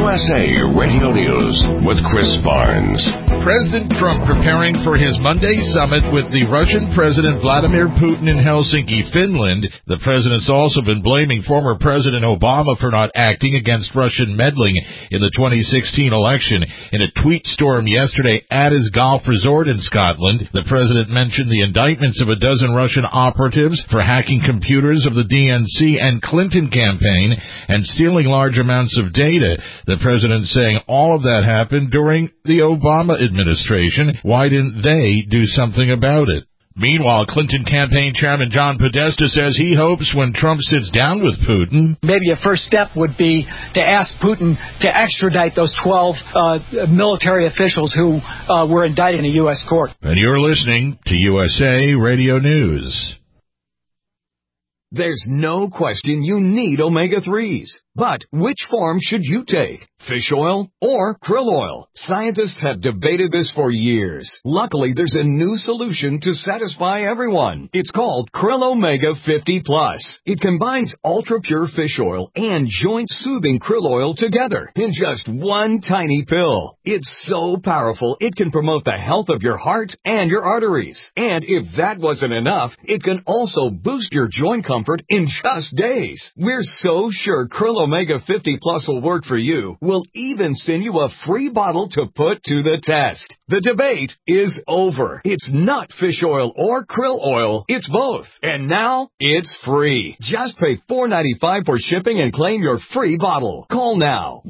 USA Radio News with Chris Barnes. President Trump preparing for his Monday summit with the Russian President Vladimir Putin in Helsinki, Finland. The president's also been blaming former President Obama for not acting against Russian meddling in the 2016 election. In a tweet storm yesterday at his golf resort in Scotland, the president mentioned the indictments of a dozen Russian operatives for hacking computers of the DNC and Clinton campaign and stealing large amounts of data. The president saying all of that happened during the Obama administration. Why didn't they do something about it? Meanwhile, Clinton campaign chairman John Podesta says he hopes when Trump sits down with Putin, maybe a first step would be to ask Putin to extradite those 12 military officials who were indicted in a U.S. court. And you're listening to USA Radio News. There's no question you need omega-3s. But which form should you take? Fish oil or krill oil? Scientists have debated this for years. Luckily, there's a new solution to satisfy everyone. It's called Krill Omega 50 Plus. It combines ultra-pure fish oil and joint-soothing krill oil together in just one tiny pill. It's so powerful, it can promote the health of your heart and your arteries. And if that wasn't enough, it can also boost your joint comfort in just days. We're so sure Krill Omega 50 Plus will work for you. We'll even send you a free bottle to put to the test. The debate is over. It's not fish oil or krill oil. It's both. And now it's free. Just pay $4.95 for shipping and claim your free bottle. Call now.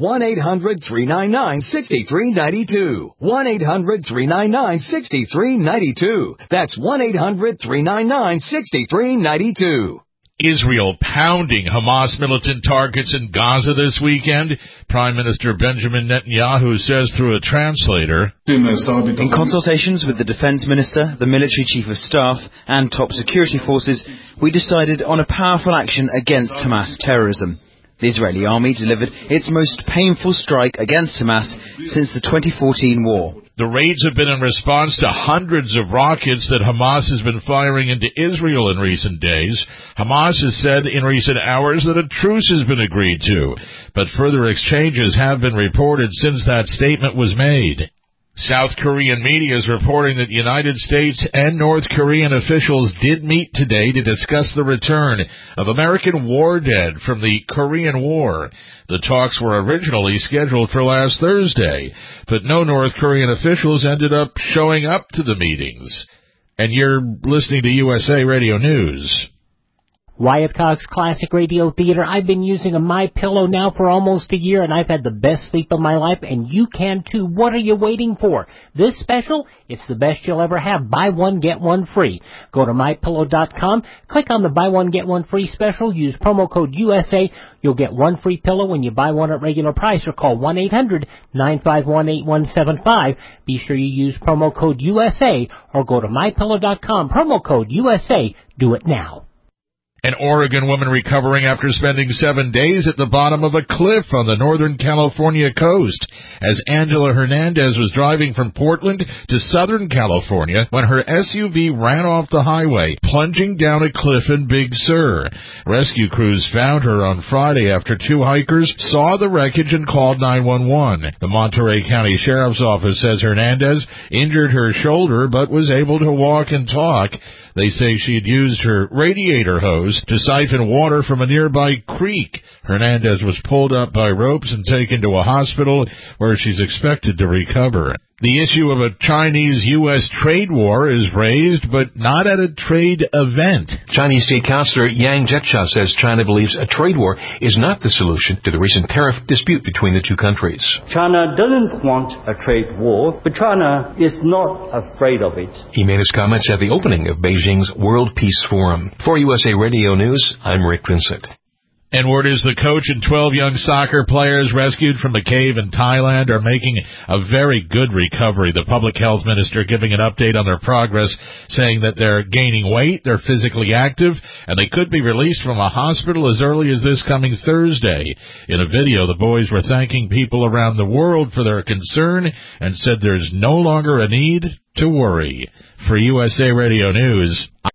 1-800-399-6392. 1-800-399-6392. That's 1-800-399-6392. Israel pounding Hamas militant targets in Gaza this weekend. Prime Minister Benjamin Netanyahu says through a translator, in consultations with the defense minister, the military chief of staff, and top security forces, we decided on a powerful action against Hamas terrorism. The Israeli army delivered its most painful strike against Hamas since the 2014 war. The raids have been in response to hundreds of rockets that Hamas has been firing into Israel in recent days. Hamas has said in recent hours that a truce has been agreed to, but further exchanges have been reported since that statement was made. South Korean media is reporting that United States and North Korean officials did meet today to discuss the return of American war dead from the Korean War. The talks were originally scheduled for last Thursday, but no North Korean officials ended up showing up to the meetings. And you're listening to USA Radio News. Wyatt Cox Classic Radio Theater. I've been using a MyPillow now for almost a year, and I've had the best sleep of my life, and you can too. What are you waiting for? This special, it's the best you'll ever have. Buy one, get one free. Go to MyPillow.com, click on the buy one, get one free special, use promo code USA. You'll get one free pillow when you buy one at regular price, or call 1-800-951-8175. Be sure you use promo code USA, or go to MyPillow.com, promo code USA. Do it now. An Oregon woman recovering after spending 7 days at the bottom of a cliff on the Northern California coast as Angela Hernandez was driving from Portland to Southern California when her SUV ran off the highway, plunging down a cliff in Big Sur. Rescue crews found her on Friday after two hikers saw the wreckage and called 911. The Monterey County Sheriff's Office says Hernandez injured her shoulder but was able to walk and talk. They say she had used her radiator hose to siphon water from a nearby creek. Hernandez was pulled up by ropes and taken to a hospital where she's expected to recover. The issue of a Chinese-U.S. trade war is raised, but not at a trade event. Chinese State Councilor Yang Jiechi says China believes a trade war is not the solution to the recent tariff dispute between the two countries. China doesn't want a trade war, but China is not afraid of it. He made his comments at the opening of Beijing's World Peace Forum. For USA Radio News, I'm Rick Vincent. And word is the coach and 12 young soccer players rescued from a cave in Thailand are making a very good recovery. The public health minister giving an update on their progress, saying that they're gaining weight, they're physically active, and they could be released from a hospital as early as this coming Thursday. In a video, the boys were thanking people around the world for their concern and said there's no longer a need to worry. For USA Radio News,